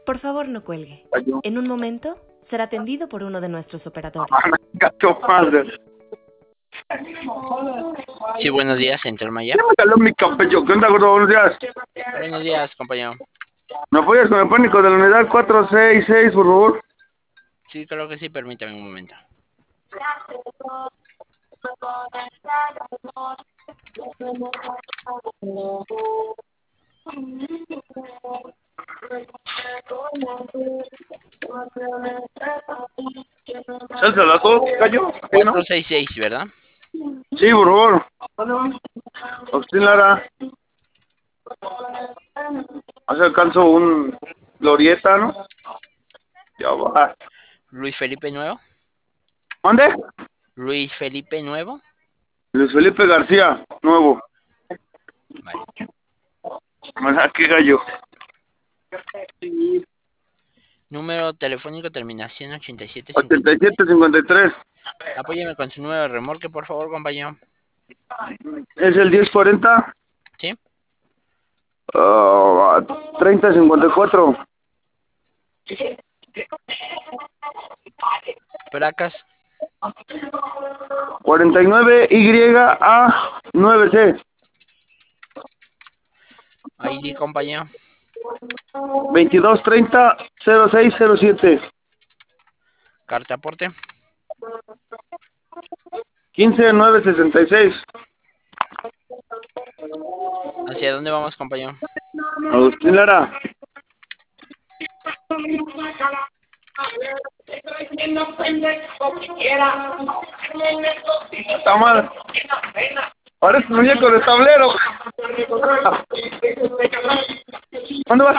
Por favor, no cuelgue. En un momento será atendido por uno de nuestros operadores. Sí, buenos días, Central Maya. Ya me caló mi cabello. ¿Qué onda, gordo? Buenos días. Buenos días, compañero. ¿Me apoyas con el pánico de la unidad 466, por favor? Sí, creo que sí, permítame un momento. ¿Salsa la dos, gallo? ¿Sí, no? 466, ¿verdad? Sí, por favor. Agustín Lara. Hace alcanzo un glorieta, ¿no? Ya va. Luis Felipe Nuevo. ¿Dónde? Luis Felipe Nuevo. Luis Felipe García, nuevo. Vale. Mira, qué gallo. Número telefónico terminación 8753. 8753. Apóyeme con su número de remolque, por favor, compañero. Es el 1040. ¿Sí? 3054. Placas. 49YA9C. ID, compañero. 2230-0607. Carta aporte. 15966. ¿Hacia dónde vamos, compañero? Agustín Lara. Está mal. Parece muñeco de tablero. ¿Dónde vas?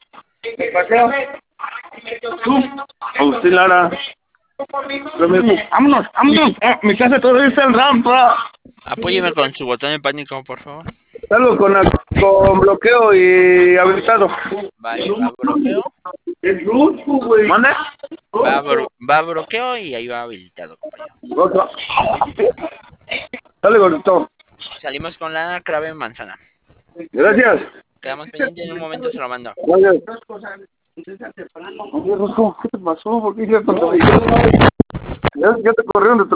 Tú. Agustín Lara. Vámonos, vámonos. Mi casa todavía está en rampa. Apóyeme con su botón de pánico, por favor. Salgo con bloqueo y habilitado. Vale, va a bloqueo. ¿Mande? Va a bloqueo y ahí va habilitado, compañero. Dale, gordito. Salimos con la clave manzana. Gracias. Quedamos pendientes, en un momento se lo mando. Gracias. Oye, Rosco, ¿qué te pasó? ¿Por qué hiciste tanto? Ya te corrieron de tu